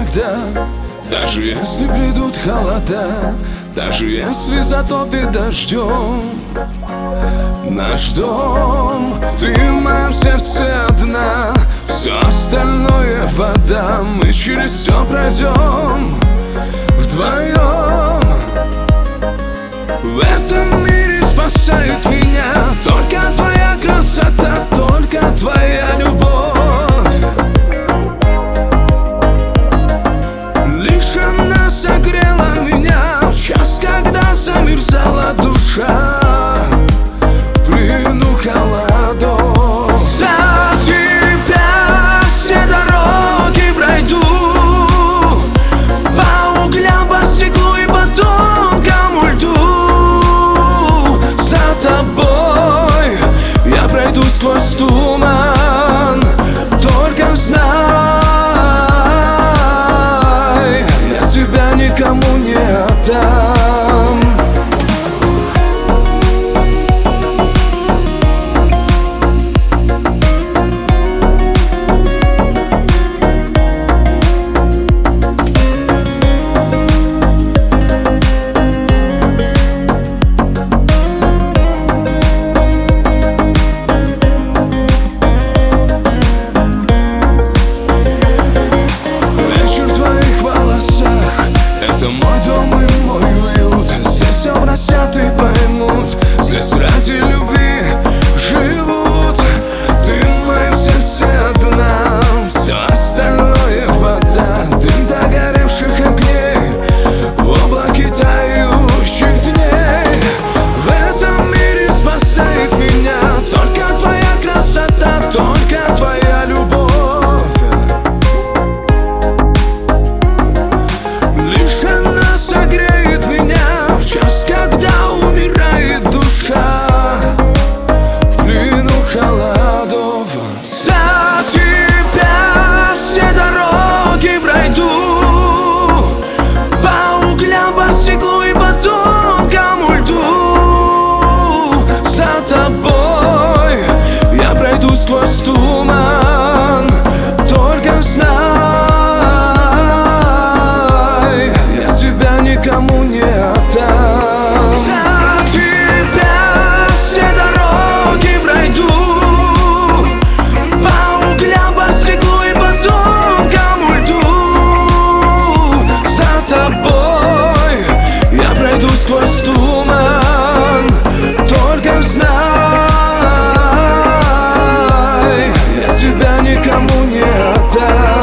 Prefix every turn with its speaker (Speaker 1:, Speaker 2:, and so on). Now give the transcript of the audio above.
Speaker 1: никогда. Даже если придут холода, даже если затопит дождем наш дом, ты в моем сердце одна, все остальное вода. Мы через все пройдем вдвоем. В этом мире спасает меня только твоя красота, только твоя любовь. Лишь она согрела меня в час, когда замерзала душа в плену холодов. За тебя все дороги пройду, по углям, по стеклу и по тонкому льду. За тобой я пройду сквозь туман, только знай, я тебя никому не отдам. Это мой дом и мой уют, здесь все простят и поймут, здесь ради любви живут. Ты в моем сердце одна, все остальное вода. Дым догоревших огней в облаке тающих дней. В этом мире спасает меня только твоя красота, только твоя любовь. Лишь она согреет меня в час, когда умирает душа в плену холодов. За тебя все дороги пройду, по углям, по стеклу и по тонкому льду. За тобой я пройду сквозь туман, только знай, я тебя никому не отдам. За тебя все дороги пройду, по углям, по стеклу и по тонкому льду. За тобой я пройду сквозь туман, только знай, я тебя никому не отдам.